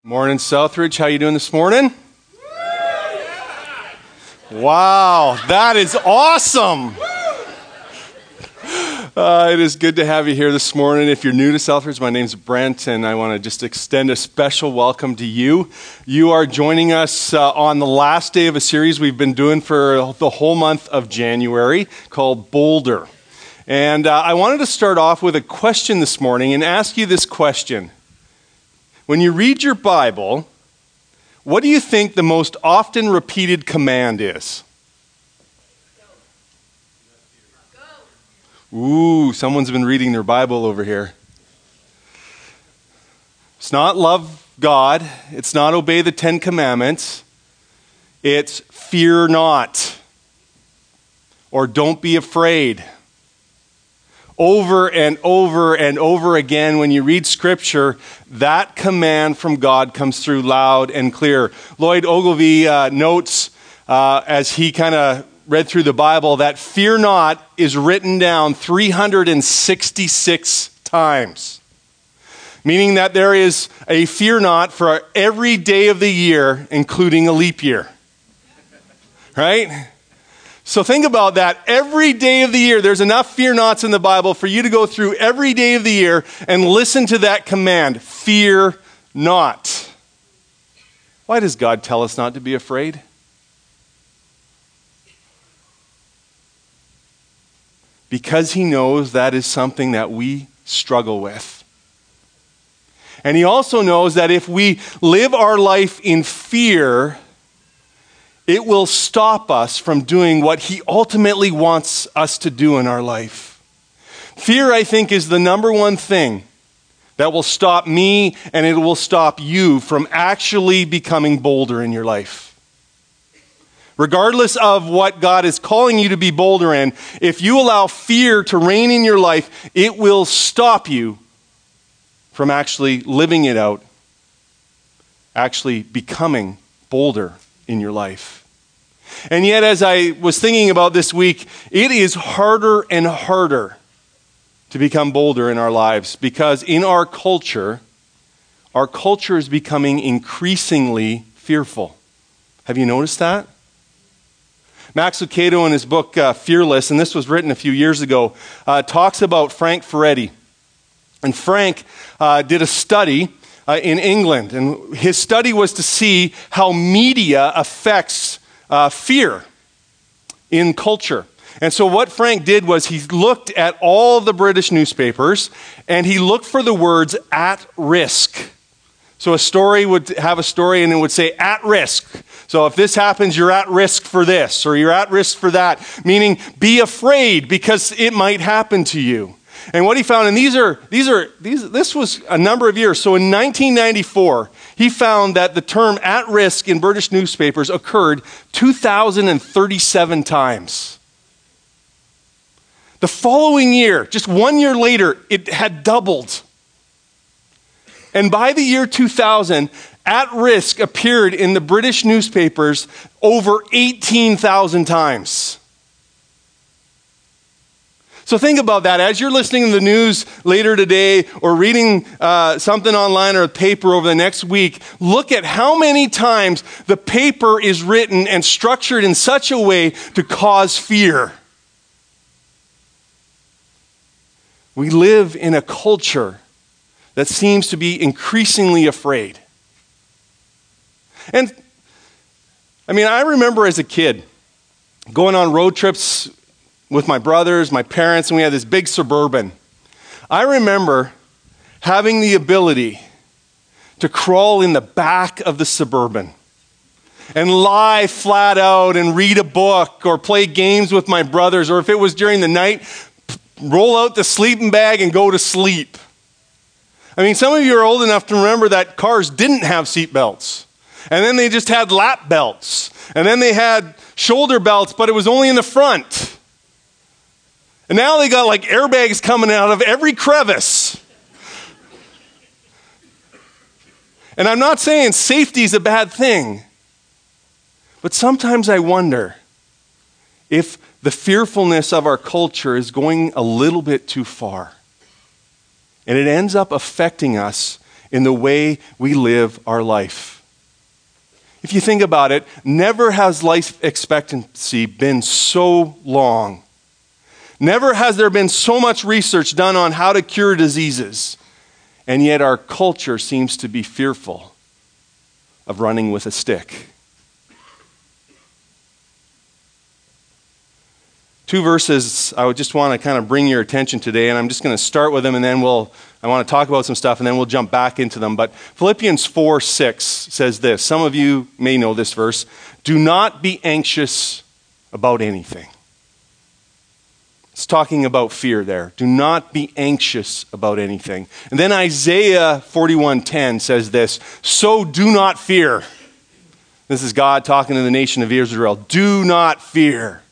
Morning, Southridge. How you doing this morning? Wow, that is awesome. It is good to have you here this morning. If you're new to Southridge, my name's Brent, and I want to just extend a special welcome to you. You are joining us on the last day of a series we've been doing for the whole month of January called Bolder. And I wanted to start off with a question this morning and ask you this question. When you read your Bible, what do you think the most often repeated command is? Ooh, someone's been reading their Bible over here. It's not love God. It's not obey the 10 Commandments. It's fear not. Or don't be afraid. Over and over and over again, when you read Scripture, that command from God comes through loud and clear. Lloyd Ogilvie notes, as he kind of read through the Bible, that fear not is written down 366 times. Meaning that there is a fear not for every day of the year, including a leap year. Right? So think about that. Every day of the year, there's enough fear nots in the Bible for you to go through every day of the year and listen to that command, fear not. Why does God tell us not to be afraid? Because he knows that is something that we struggle with. And he also knows that if we live our life in fear, it will stop us from doing what he ultimately wants us to do in our life. Fear, I think, is the number one thing that will stop me, and it will stop you from actually becoming bolder in your life. Regardless of what God is calling you to be bolder in, if you allow fear to reign in your life, it will stop you from actually living it out, actually becoming bolder in your life. And yet, as I was thinking about this week, it is harder and harder to become bolder in our lives because in our culture is becoming increasingly fearful. Have you noticed that? Max Lucado in his book Fearless, and this was written a few years ago, talks about Frank Ferretti. And Frank did a study in England, and his study was to see how media affects fear in culture. And so what Frank did was he looked at all the British newspapers and he looked for the words at risk. So a story would have a story and it would say at risk. So if this happens, you're at risk for this or you're at risk for that, meaning be afraid because it might happen to you. And what he found, and this was a number of years. So in 1994, he found that the term at risk in British newspapers occurred 2,037 times. The following year, just 1 year later, it had doubled. And by the year 2000, at risk appeared in the British newspapers over 18,000 times. So think about that. As you're listening to the news later today or reading something online or a paper over the next week, look at how many times the paper is written and structured in such a way to cause fear. We live in a culture that seems to be increasingly afraid. And I remember as a kid going on road trips with my brothers, my parents, and we had this big Suburban. I remember having the ability to crawl in the back of the Suburban and lie flat out and read a book or play games with my brothers, or if it was during the night, roll out the sleeping bag and go to sleep. Some of you are old enough to remember that cars didn't have seat belts. And then they just had lap belts. And then they had shoulder belts, but it was only in the front. And now they got like airbags coming out of every crevice. And I'm not saying safety is a bad thing. But sometimes I wonder if the fearfulness of our culture is going a little bit too far. And it ends up affecting us in the way we live our life. If you think about it, never has life expectancy been so long. Never has there been so much research done on how to cure diseases. And yet our culture seems to be fearful of running with a stick. 2 verses I would just want to kind of bring your attention today, and I'm just going to start with them, and then I want to talk about some stuff, and then we'll jump back into them. But Philippians 4:6 says this. Some of you may know this verse. Do not be anxious about anything. It's talking about fear there. Do not be anxious about anything. And then Isaiah 41:10 says this. So do not fear. This is God talking to the nation of Israel. Do not fear.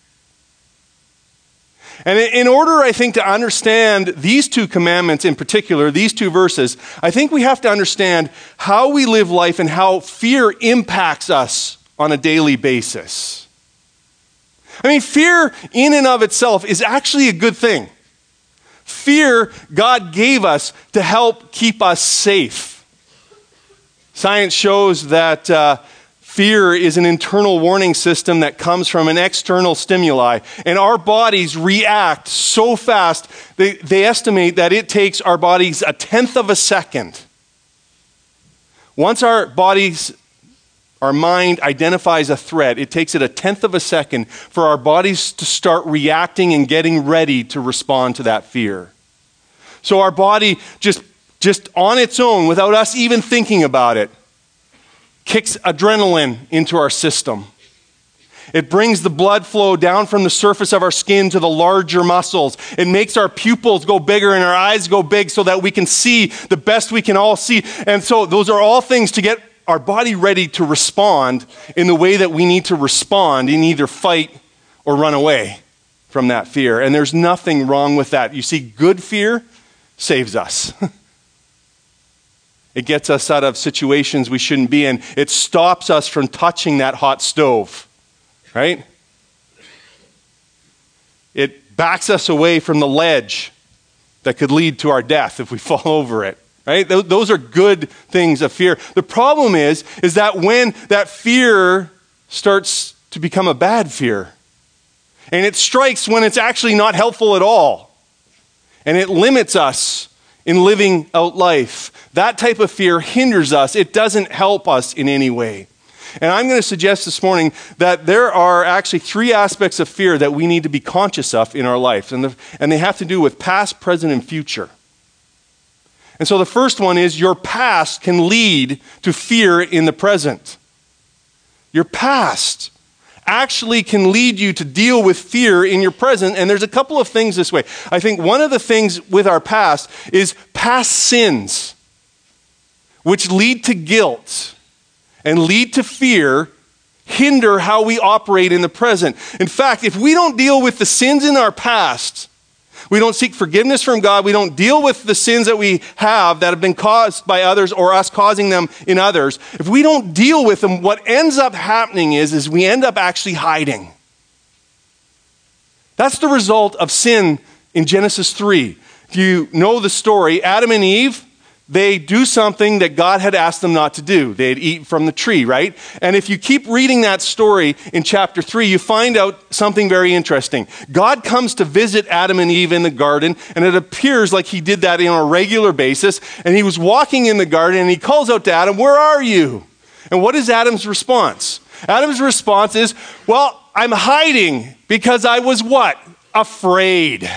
And in order, I think, to understand these 2 commandments in particular, these 2 verses, I think we have to understand how we live life and how fear impacts us on a daily basis. I mean, fear in and of itself is actually a good thing. Fear God gave us to help keep us safe. Science shows that fear is an internal warning system that comes from an external stimuli. And our bodies react so fast, they estimate that it takes our bodies 1/10 of a second. Once our mind identifies a threat, it takes it 1/10 of a second for our bodies to start reacting and getting ready to respond to that fear. So our body just on its own, without us even thinking about it, kicks adrenaline into our system. It brings the blood flow down from the surface of our skin to the larger muscles. It makes our pupils go bigger and our eyes go big so that we can see the best we can all see. And so those are all things to get our body ready to respond in the way that we need to respond in either fight or run away from that fear. And there's nothing wrong with that. You see, good fear saves us. It gets us out of situations we shouldn't be in. It stops us from touching that hot stove, right? It backs us away from the ledge that could lead to our death if we fall over it, right? Those are good things of fear. The problem is that when that fear starts to become a bad fear, and it strikes when it's actually not helpful at all, and it limits us in living out life. That type of fear hinders us. It doesn't help us in any way. And I'm going to suggest this morning that there are actually 3 aspects of fear that we need to be conscious of in our life. And they have to do with past, present, and future. And so the first one is your past can lead to fear in the present. Your past actually can lead you to deal with fear in your present. And there's a couple of things this way. I think one of the things with our past is past sins, which lead to guilt and lead to fear, hinder how we operate in the present. In fact, if we don't deal with the sins in our past, we don't seek forgiveness from God, we don't deal with the sins that we have that have been caused by others or us causing them in others, if we don't deal with them, what ends up happening is we end up actually hiding. That's the result of sin in Genesis 3. If you know the story, Adam and Eve, they do something that God had asked them not to do. They had eaten from the tree, right? And if you keep reading that story in chapter 3, you find out something very interesting. God comes to visit Adam and Eve in the garden, and it appears like he did that on a regular basis. And he was walking in the garden, and he calls out to Adam, "Where are you?" And what is Adam's response? Adam's response is, "Well, I'm hiding because I was" what? "Afraid."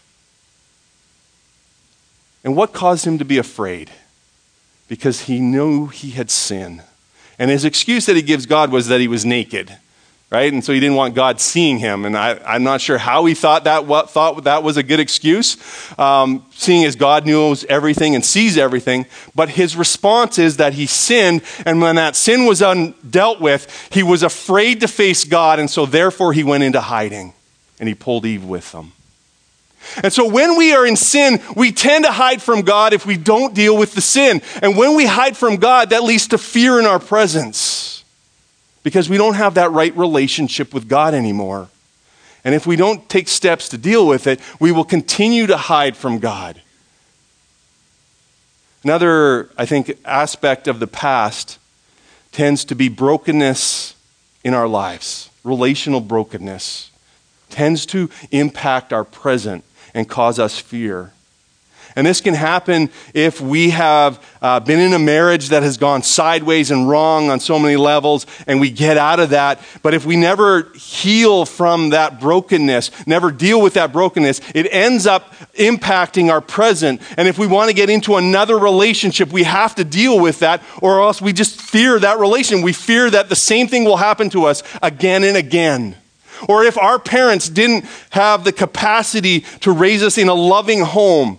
And what caused him to be afraid? Because he knew he had sinned. And his excuse that he gives God was that he was naked, right? And so he didn't want God seeing him. And I'm not sure how he thought that was a good excuse, seeing as God knows everything and sees everything. But his response is that he sinned, and when that sin was dealt with, he was afraid to face God, and so therefore he went into hiding, and he pulled Eve with him. And so when we are in sin, we tend to hide from God if we don't deal with the sin. And when we hide from God, that leads to fear in our presence, because we don't have that right relationship with God anymore. And if we don't take steps to deal with it, we will continue to hide from God. Another, I think, aspect of the past tends to be brokenness in our lives. Relational brokenness tends to impact our present and cause us fear. And this can happen if we have been in a marriage that has gone sideways and wrong on so many levels, and we get out of that. But if we never heal from that brokenness, never deal with that brokenness, it ends up impacting our present. And if we want to get into another relationship, we have to deal with that, or else we just fear that relation. We fear that the same thing will happen to us again and again. Or if our parents didn't have the capacity to raise us in a loving home,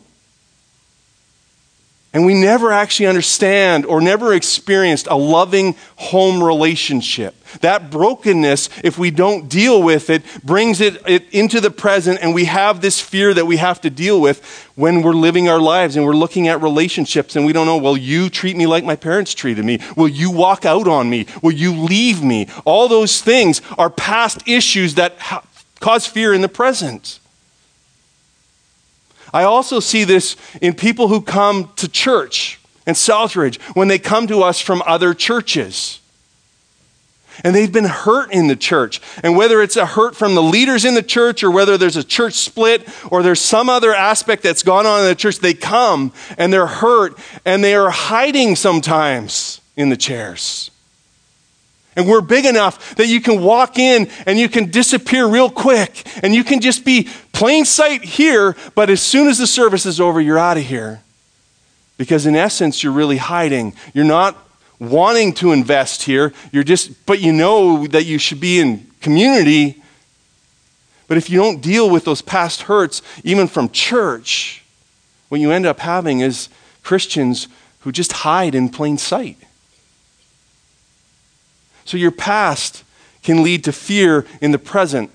and we never actually understand or never experienced a loving home relationship. That brokenness, if we don't deal with it, brings it into the present, and we have this fear that we have to deal with when we're living our lives and we're looking at relationships and we don't know, will you treat me like my parents treated me? Will you walk out on me? Will you leave me? All those things are past issues that cause fear in the present. I also see this in people who come to church and Southridge when they come to us from other churches. And they've been hurt in the church. And whether it's a hurt from the leaders in the church, or whether there's a church split, or there's some other aspect that's gone on in the church, they come and they're hurt and they are hiding sometimes in the chairs. And we're big enough that you can walk in and you can disappear real quick. And you can just be plain sight here, but as soon as the service is over, you're out of here. Because in essence, you're really hiding. You're not wanting to invest here. But you know that you should be in community. But if you don't deal with those past hurts, even from church, what you end up having is Christians who just hide in plain sight. So your past can lead to fear in the present.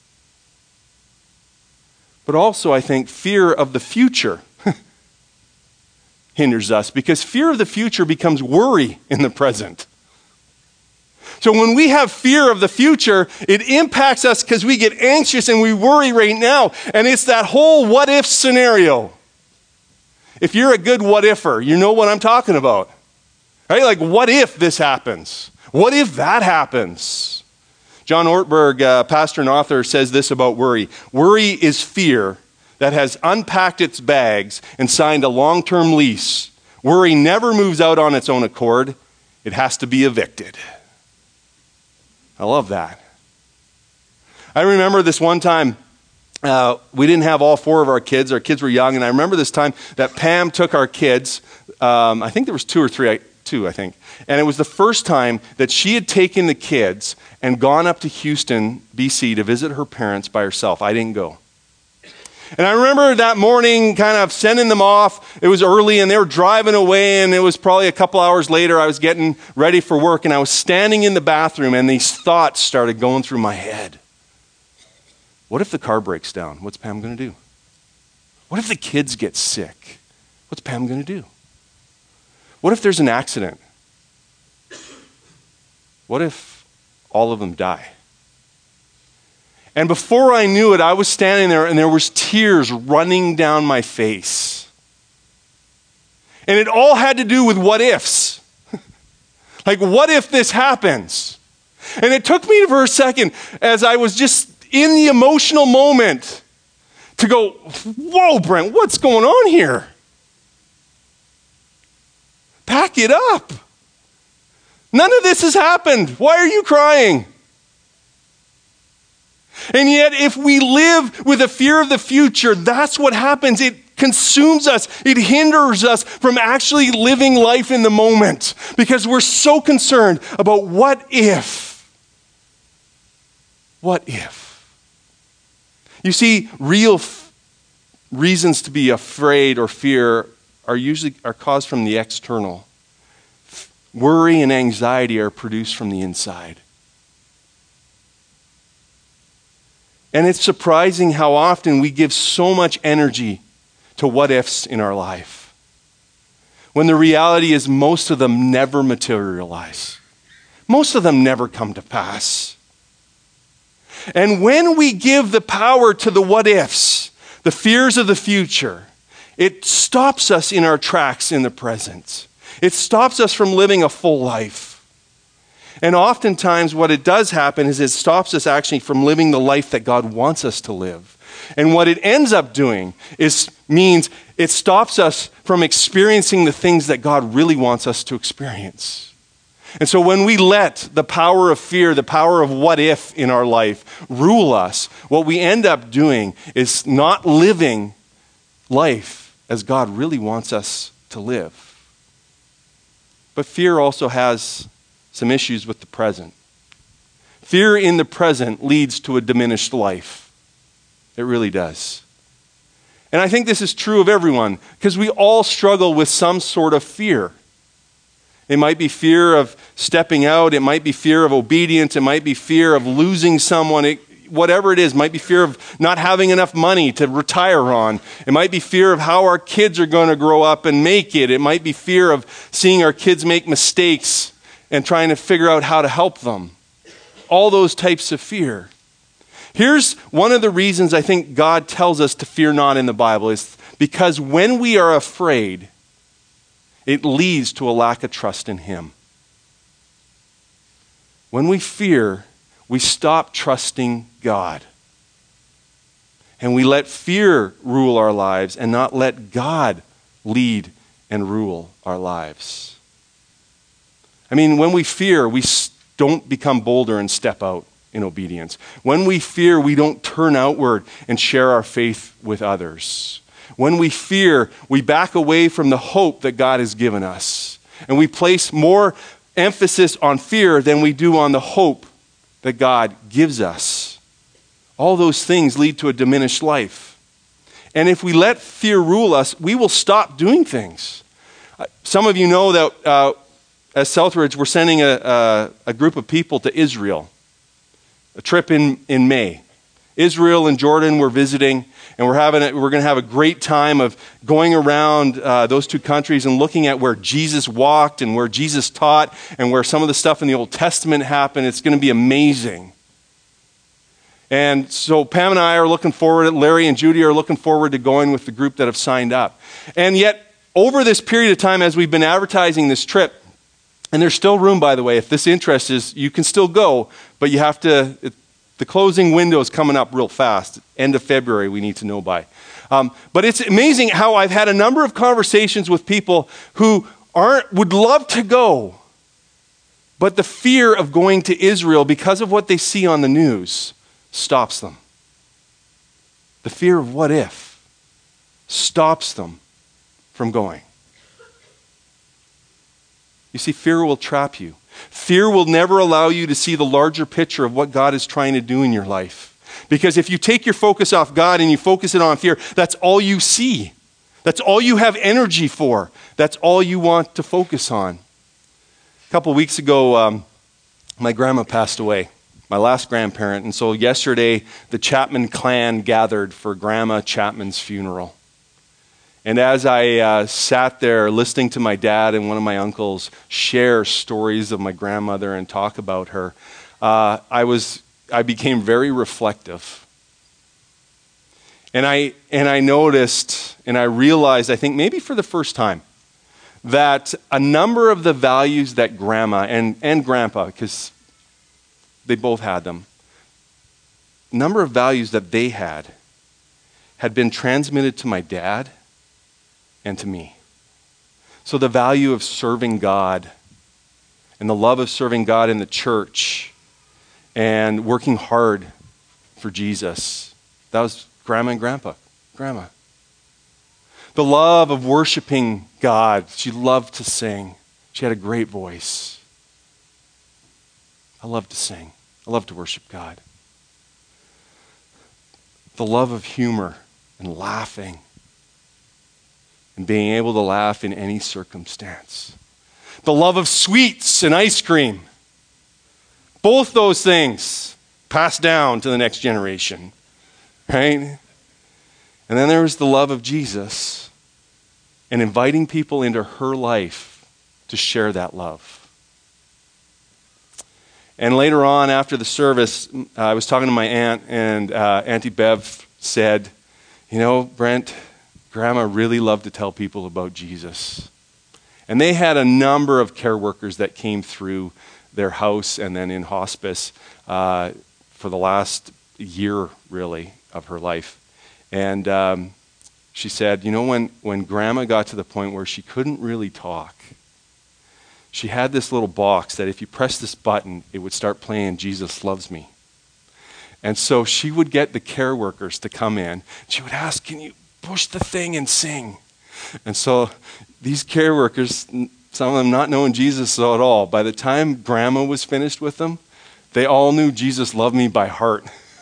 But also, I think, fear of the future hinders us, because fear of the future becomes worry in the present. So when we have fear of the future, it impacts us because we get anxious and we worry right now. And it's that whole what if scenario. If you're a good what ifer, you know what I'm talking about. Right? Like, what if this happens? What if that happens? John Ortberg, pastor and author, says this about worry. Worry is fear that has unpacked its bags and signed a long-term lease. Worry never moves out on its own accord. It has to be evicted. I love that. I remember this one time, we didn't have all four of our kids. Our kids were young, and I remember this time that Pam took our kids. I think there was two, I think. And it was the first time that she had taken the kids and gone up to Houston, BC to visit her parents by herself. I didn't go. And I remember that morning kind of sending them off. It was early and they were driving away, and it was probably a couple hours later. I was getting ready for work, and I was standing in the bathroom, and these thoughts started going through my head. What if the car breaks down? What's Pam going to do? What if the kids get sick? What's Pam going to do? What if there's an accident? What if all of them die? And before I knew it, I was standing there and there was tears running down my face. And it all had to do with what ifs. Like, what if this happens? And it took me for a second, as I was just in the emotional moment, to go, whoa, Brent, what's going on here? Pack it up. None of this has happened. Why are you crying? And yet, if we live with a fear of the future, that's what happens. It consumes us. It hinders us from actually living life in the moment, because we're so concerned about what if. What if? You see, real reasons to be afraid or fear are caused from the external. Worry and anxiety are produced from the inside. And it's surprising how often we give so much energy to what ifs in our life, when the reality is most of them never materialize. Most of them never come to pass. And when we give the power to the what ifs, the fears of the future, It stops us in our tracks in the present. It stops us from living a full life. And oftentimes what it does happen is it stops us actually from living the life that God wants us to live. And what it ends up doing means it stops us from experiencing the things that God really wants us to experience. And so when we let the power of fear, the power of what if in our life rule us, what we end up doing is not living life as God really wants us to live. But fear also has some issues with the present. Fear in the present leads to a diminished life. It really does. And I think this is true of everyone because we all struggle with some sort of fear. It might be fear of stepping out. It might be fear of obedience. It might be fear of losing someone. Whatever it is, it might be fear of not having enough money to retire on. It might be fear of how our kids are going to grow up and make it. It might be fear of seeing our kids make mistakes and trying to figure out how to help them. All those types of fear. Here's one of the reasons I think God tells us to fear not in the Bible is because when we are afraid, it leads to a lack of trust in Him. When we fear, we stop trusting God. And we let fear rule our lives and not let God lead and rule our lives. I mean, when we fear, we don't become bolder and step out in obedience. When we fear, we don't turn outward and share our faith with others. When we fear, we back away from the hope that God has given us. And we place more emphasis on fear than we do on the hope that God gives us. All those things lead to a diminished life. And if we let fear rule us, we will stop doing things. Some of you know that as Southridge, we're sending a group of people to Israel, a trip in May. Israel and Jordan we're visiting, and we're going to have a great time of going around those two countries and looking at where Jesus walked and where Jesus taught and where some of the stuff in the Old Testament happened. It's going to be amazing. And so Pam and I are looking forward, Larry and Judy are looking forward to going with the group that have signed up. And yet, over this period of time as we've been advertising this trip, and there's still room, by the way, if this interests you, you can still go, but you have to, the closing window is coming up real fast. End of February we need to know by. But it's amazing how I've had a number of conversations with people who would love to go, but the fear of going to Israel because of what they see on the news stops them. The fear of what if stops them from going. You see, fear will trap you. Fear will never allow you to see the larger picture of what God is trying to do in your life. Because if you take your focus off God and you focus it on fear, that's all you see. That's all you have energy for. That's all you want to focus on. A couple weeks ago, my grandma passed away, my last grandparent. And so yesterday, the Chapman clan gathered for Grandma Chapman's funeral. And as I sat there listening to my dad and one of my uncles share stories of my grandmother and talk about her, I became very reflective. And I noticed and I realized, I think maybe for the first time, that a number of the values that Grandma and Grandpa, because they both had them, a number of values that they had been transmitted to my dad and to me. So the value of serving God and the love of serving God in the church and working hard for Jesus, that was Grandma and Grandpa. Grandma. The love of worshiping God. She loved to sing. She had a great voice. I love to sing. I love to worship God. The love of humor and laughing. And being able to laugh in any circumstance. The love of sweets and ice cream. Both those things passed down to the next generation. Right? And then there was the love of Jesus and inviting people into her life to share that love. And later on, after the service, I was talking to my aunt, and Auntie Bev said, you know, Brent, Grandma really loved to tell people about Jesus. And they had a number of care workers that came through their house and then in hospice for the last year, really, of her life. And she said, you know, when Grandma got to the point where she couldn't really talk, she had this little box that if you press this button, it would start playing Jesus Loves Me. And so she would get the care workers to come in. She would ask, can you push the thing and sing? And so these care workers, some of them not knowing Jesus at all, by the time Grandma was finished with them, they all knew Jesus Loved Me by heart.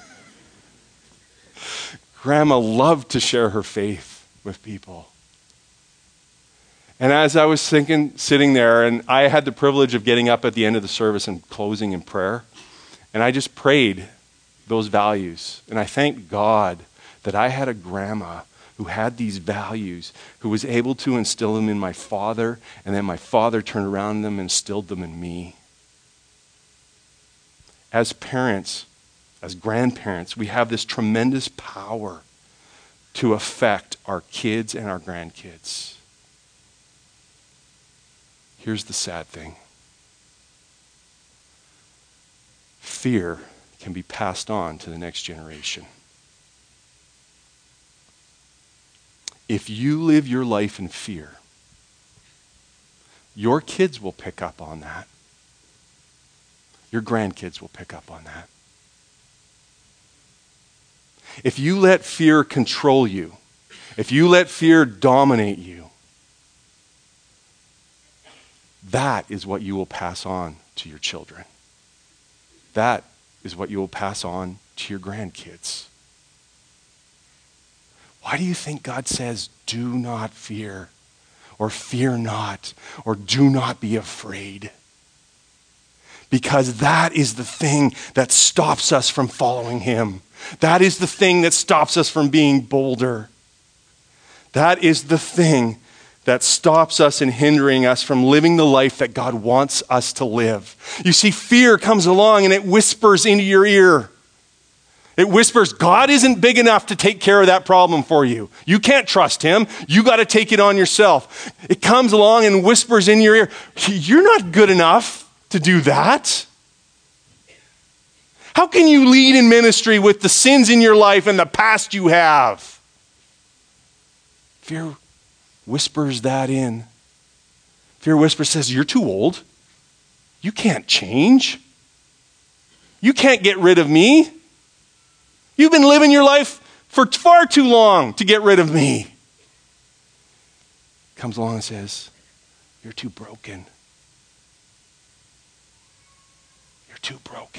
Grandma loved to share her faith with people. And as I was sitting there, and I had the privilege of getting up at the end of the service and closing in prayer, and I just prayed those values. And I thanked God that I had a grandma who had these values, who was able to instill them in my father, and then my father turned around them and instilled them in me. As parents, as grandparents, we have this tremendous power to affect our kids and our grandkids. Here's the sad thing. Fear can be passed on to the next generation. If you live your life in fear, your kids will pick up on that. Your grandkids will pick up on that. If you let fear control you, if you let fear dominate you, that is what you will pass on to your children. That is what you will pass on to your grandkids. Why do you think God says, do not fear, or fear not, or do not be afraid? Because that is the thing that stops us from following him. That is the thing that stops us from being bolder. That is the thing that stops us and hindering us from living the life that God wants us to live. You see, fear comes along and it whispers into your ear. It whispers, God isn't big enough to take care of that problem for you. You can't trust him. You got to take it on yourself. It comes along and whispers in your ear, you're not good enough to do that. How can you lead in ministry with the sins in your life and the past you have? Fear whispers that in. Fear whispers says, you're too old. You can't change. You can't get rid of me. You've been living your life for far too long to get rid of me. Comes along and says, you're too broken. You're too broken.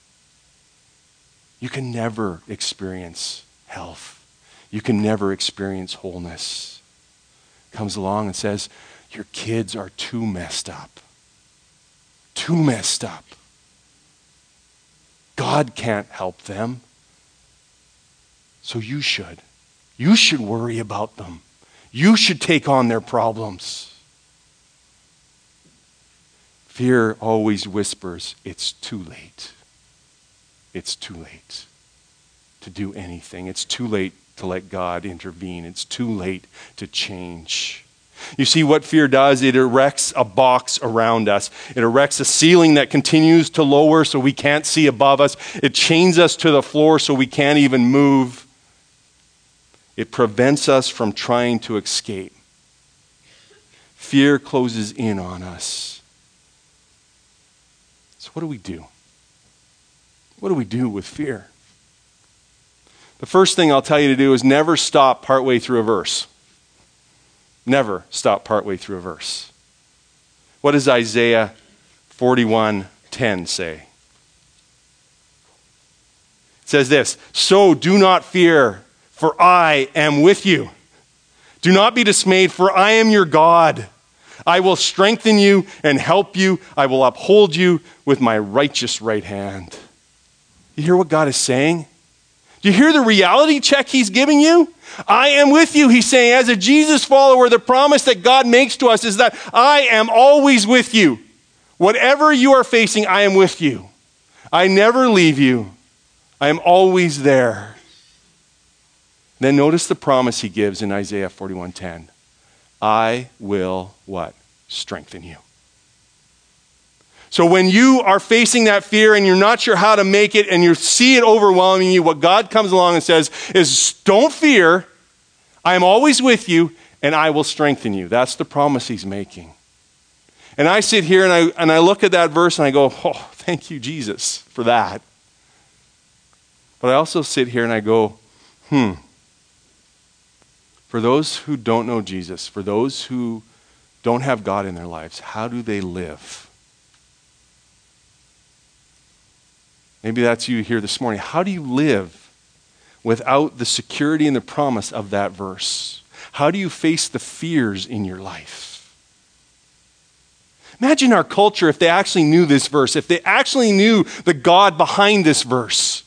You can never experience health. You can never experience wholeness. Comes along and says, your kids are too messed up. Too messed up. God can't help them. So you should. You should worry about them. You should take on their problems. Fear always whispers, it's too late. It's too late to do anything. It's too late to let God intervene. It's too late to change. You see what fear does? It erects a box around us. It erects a ceiling that continues to lower so we can't see above us. It chains us to the floor so we can't even move. It prevents us from trying to escape. Fear closes in on us. So what do we do? What do we do with fear? The first thing I'll tell you to do is never stop partway through a verse. Never stop partway through a verse. What does Isaiah 41:10 say? It says this, so do not fear, for I am with you. Do not be dismayed, for I am your God. I will strengthen you and help you. I will uphold you with my righteous right hand. You hear what God is saying? Do you hear the reality check he's giving you? I am with you, he's saying. As a Jesus follower, the promise that God makes to us is that I am always with you. Whatever you are facing, I am with you. I never leave you. I am always there. Then notice the promise he gives in Isaiah 41:10. I will what? Strengthen you. So when you are facing that fear and you're not sure how to make it and you see it overwhelming you, what God comes along and says is, don't fear, I am always with you and I will strengthen you. That's the promise he's making. And I sit here and I look at that verse and I go, oh, thank you, Jesus, for that. But I also sit here and I go, for those who don't know Jesus, for those who don't have God in their lives, how do they live? Maybe that's you here this morning. How do you live without the security and the promise of that verse? How do you face the fears in your life? Imagine our culture if they actually knew this verse, if they actually knew the God behind this verse.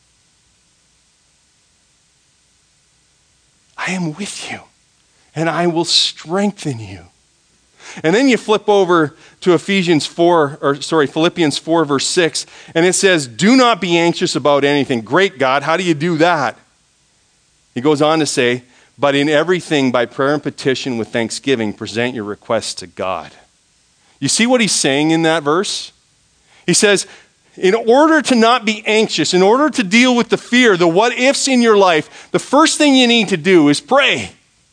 I am with you, and I will strengthen you. And then you flip over to Philippians 4, verse 6, and it says, do not be anxious about anything. Great, God, how do you do that? He goes on to say, but in everything by prayer and petition with thanksgiving, present your requests to God. You see what he's saying in that verse? He says, in order to not be anxious, in order to deal with the fear, the what-ifs in your life, the first thing you need to do is pray.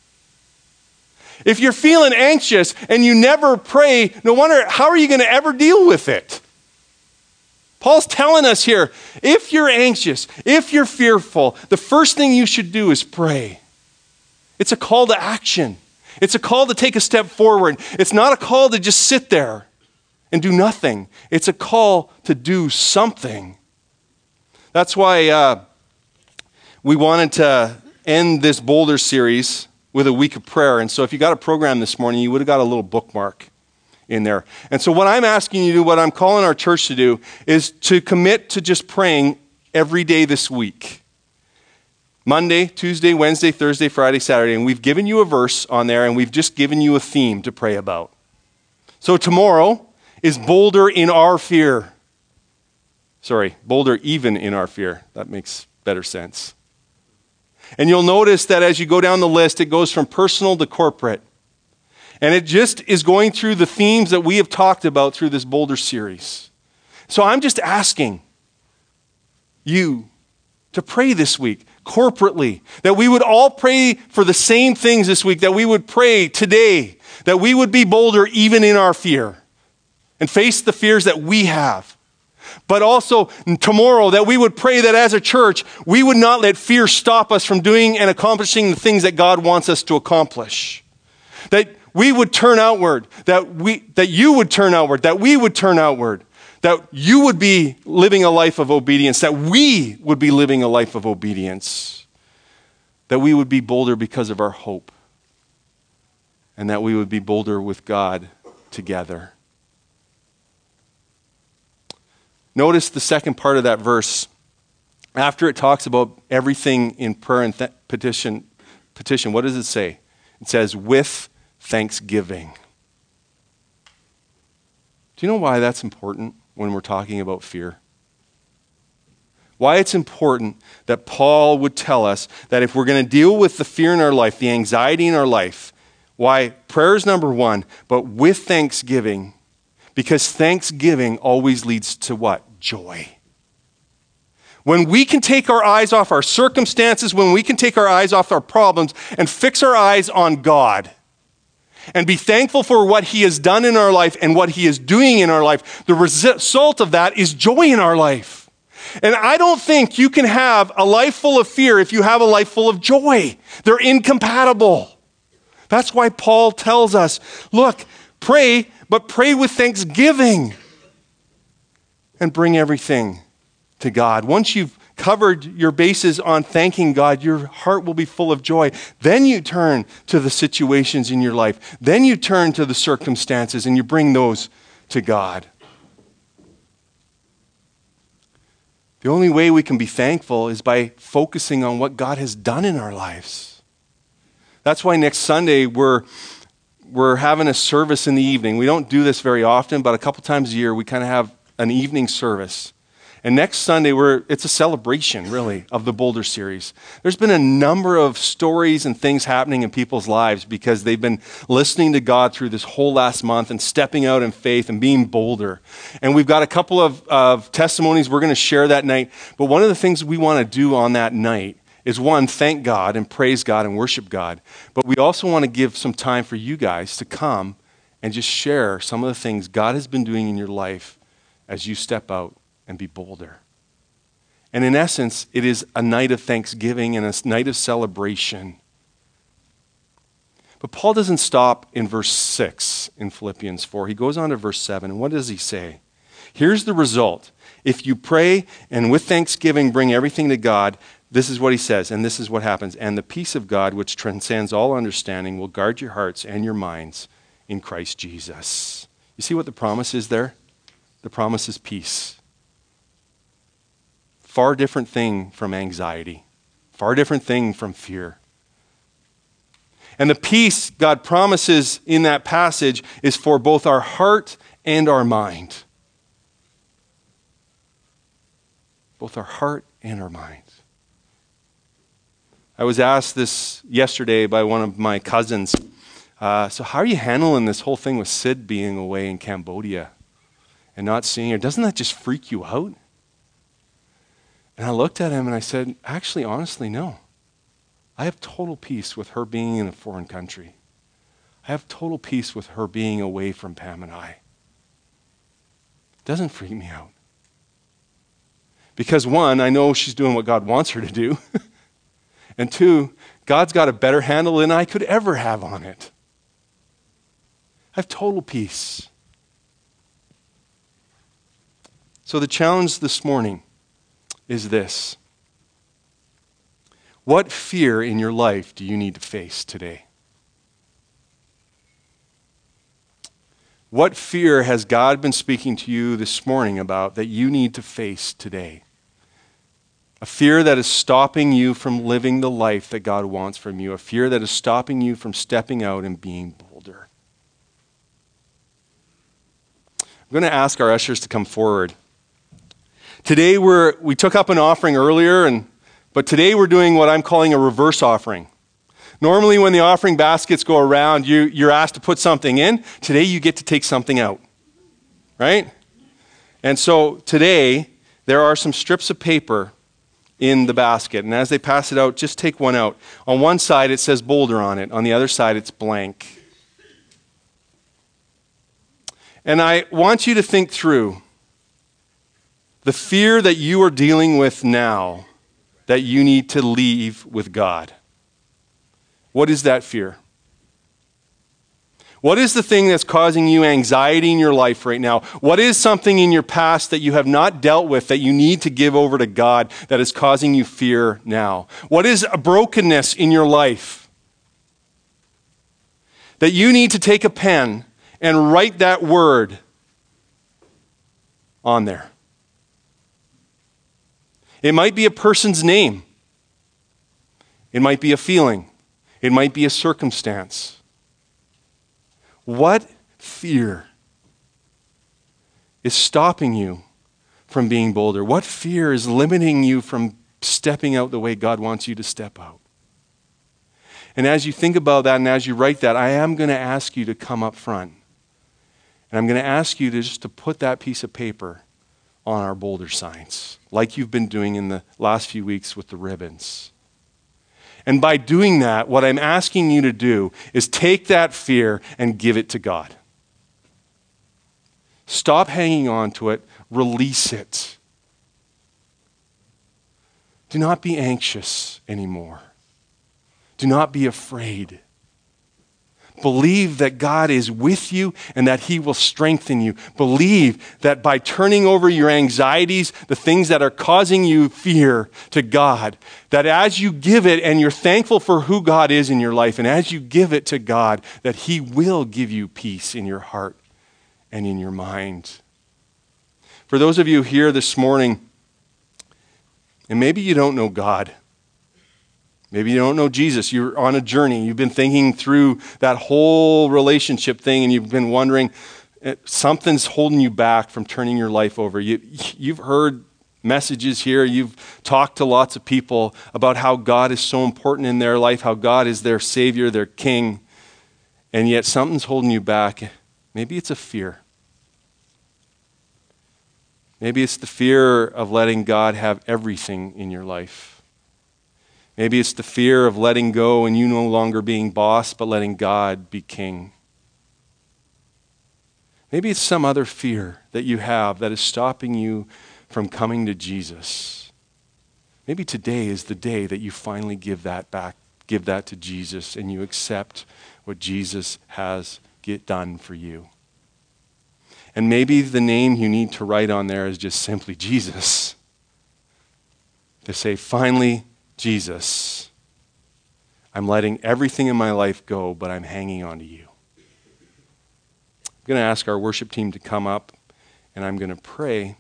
If you're feeling anxious and you never pray, no wonder, how are you going to ever deal with it? Paul's telling us here, if you're anxious, if you're fearful, the first thing you should do is pray. It's a call to action. It's a call to take a step forward. It's not a call to just sit there and do nothing. It's a call to do something. That's why we wanted to end this Boulder series with a week of prayer. And so if you got a program this morning, you would have got a little bookmark in there. And so what I'm asking you to do, what I'm calling our church to do, is to commit to just praying every day this week. Monday, Tuesday, Wednesday, Thursday, Friday, Saturday. And we've given you a verse on there, and we've just given you a theme to pray about. So tomorrow is Boulder in our fear. Sorry, Boulder even in our fear. That makes better sense. And you'll notice that as you go down the list, it goes from personal to corporate. And it just is going through the themes that we have talked about through this Boulder series. So I'm just asking you to pray this week, corporately, that we would all pray for the same things this week, that we would pray today, that we would be bolder even in our fear and face the fears that we have. But also tomorrow, that we would pray that as a church, we would not let fear stop us from doing and accomplishing the things that God wants us to accomplish. That we would turn outward, that you would turn outward, that we would turn outward, that you would be living a life of obedience, that we would be living a life of obedience, that we would be bolder because of our hope, and that we would be bolder with God together. Notice the second part of that verse. After it talks about everything in prayer and petition, what does it say? It says, with thanksgiving. Do you know why that's important when we're talking about fear? Why it's important that Paul would tell us that if we're going to deal with the fear in our life, the anxiety in our life, why prayer is number one, but with thanksgiving, because thanksgiving always leads to what? Joy. When we can take our eyes off our circumstances, when we can take our eyes off our problems and fix our eyes on God and be thankful for what He has done in our life and what He is doing in our life, the result of that is joy in our life. And I don't think you can have a life full of fear if you have a life full of joy. They're incompatible. That's why Paul tells us, look, pray, but pray with thanksgiving and bring everything to God. Once you've covered your bases on thanking God, your heart will be full of joy. Then you turn to the situations in your life. Then you turn to the circumstances and you bring those to God. The only way we can be thankful is by focusing on what God has done in our lives. That's why next Sunday we're having a service in the evening. We don't do this very often, but a couple times a year we kind of have an evening service. And next Sunday, it's a celebration, really, of the Boulder series. There's been a number of stories and things happening in people's lives because they've been listening to God through this whole last month and stepping out in faith and being bolder. And we've got a couple of testimonies we're going to share that night. But one of the things we want to do on that night is, one, thank God and praise God and worship God. But we also want to give some time for you guys to come and just share some of the things God has been doing in your life as you step out and be bolder. And in essence, it is a night of thanksgiving and a night of celebration. But Paul doesn't stop in verse 6 in Philippians 4. He goes on to verse 7. And what does he say? Here's the result. If you pray and with thanksgiving bring everything to God, this is what he says, and this is what happens. And the peace of God, which transcends all understanding, will guard your hearts and your minds in Christ Jesus. You see what the promise is there? The promise is peace. Far different thing from anxiety. Far different thing from fear. And the peace God promises in that passage is for both our heart and our mind. Both our heart and our mind. I was asked this yesterday by one of my cousins, so how are you handling this whole thing with Sid being away in Cambodia and not seeing her? Doesn't that just freak you out? And I looked at him and I said, actually, honestly, no. I have total peace with her being in a foreign country. I have total peace with her being away from Pam and I. It doesn't freak me out. Because one, I know she's doing what God wants her to do. And two, God's got a better handle than I could ever have on it. I have total peace. So the challenge this morning is this. What fear in your life do you need to face today? What fear has God been speaking to you this morning about that you need to face today? A fear that is stopping you from living the life that God wants from you. A fear that is stopping you from stepping out and being bolder. I'm going to ask our ushers to come forward. Today we took up an offering earlier, but today we're doing what I'm calling a reverse offering. Normally when the offering baskets go around, you're asked to put something in. Today you get to take something out, right? And so today there are some strips of paper in the basket. And as they pass it out, just take one out. On one side, it says Boulder on it. On the other side, it's blank. And I want you to think through the fear that you are dealing with now that you need to leave with God. What is that fear? What is the thing that's causing you anxiety in your life right now? What is something in your past that you have not dealt with that you need to give over to God that is causing you fear now? What is a brokenness in your life that you need to take a pen and write that word on there? It might be a person's name. It might be a feeling. It might be a circumstance. What fear is stopping you from being bolder? What fear is limiting you from stepping out the way God wants you to step out? And as you think about that and as you write that, I am going to ask you to come up front. And I'm going to ask you to just to put that piece of paper on our boulder signs, like you've been doing in the last few weeks with the ribbons. And by doing that, what I'm asking you to do is take that fear and give it to God. Stop hanging on to it. Release it. Do not be anxious anymore. Do not be afraid. Believe that God is with you and that He will strengthen you. Believe that by turning over your anxieties, the things that are causing you fear to God, that as you give it and you're thankful for who God is in your life, and as you give it to God, that He will give you peace in your heart and in your mind. For those of you here this morning, and maybe you don't know God, maybe you don't know Jesus. You're on a journey. You've been thinking through that whole relationship thing and you've been wondering, something's holding you back from turning your life over. You've heard messages here. You've talked to lots of people about how God is so important in their life, how God is their Savior, their King, and yet something's holding you back. Maybe it's a fear. Maybe it's the fear of letting God have everything in your life. Maybe it's the fear of letting go and you no longer being boss, but letting God be king. Maybe it's some other fear that you have that is stopping you from coming to Jesus. Maybe today is the day that you finally give that back, give that to Jesus, and you accept what Jesus has done for you. And maybe the name you need to write on there is just simply Jesus. To say, finally, Jesus, I'm letting everything in my life go, but I'm hanging on to you. I'm going to ask our worship team to come up, and I'm going to pray.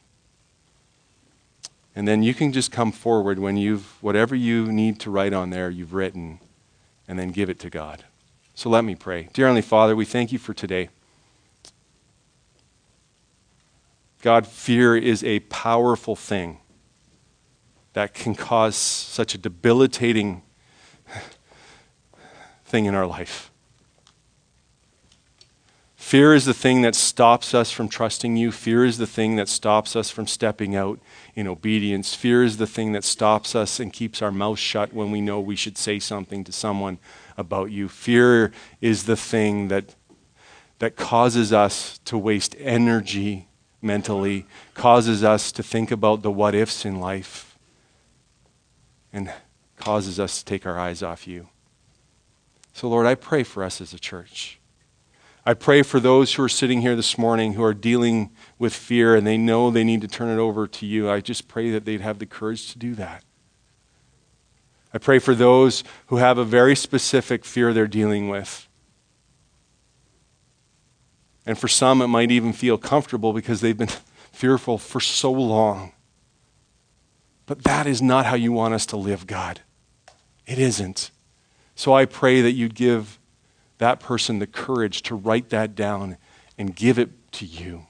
And then you can just come forward when whatever you need to write on there, you've written, and then give it to God. So let me pray. Dear Heavenly Father, we thank you for today. God, fear is a powerful thing that can cause such a debilitating thing in our life. Fear is the thing that stops us from trusting you. Fear is the thing that stops us from stepping out in obedience. Fear is the thing that stops us and keeps our mouth shut when we know we should say something to someone about you. Fear is the thing that causes us to waste energy mentally, causes us to think about the what ifs in life, and causes us to take our eyes off you. So Lord, I pray for us as a church. I pray for those who are sitting here this morning who are dealing with fear and they know they need to turn it over to you. I just pray that they'd have the courage to do that. I pray for those who have a very specific fear they're dealing with. And for some, it might even feel comfortable because they've been fearful for so long. But that is not how you want us to live, God. It isn't. So I pray that you'd give that person the courage to write that down and give it to you.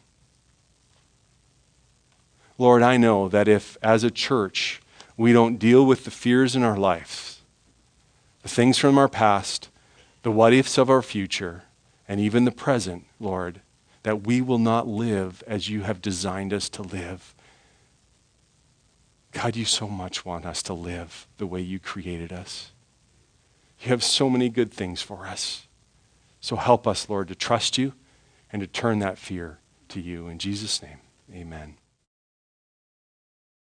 Lord, I know that if, as a church, we don't deal with the fears in our lives, the things from our past, the what-ifs of our future, and even the present, Lord, that we will not live as you have designed us to live. God, you so much want us to live the way you created us. You have so many good things for us. So help us, Lord, to trust you and to turn that fear to you. In Jesus' name, amen.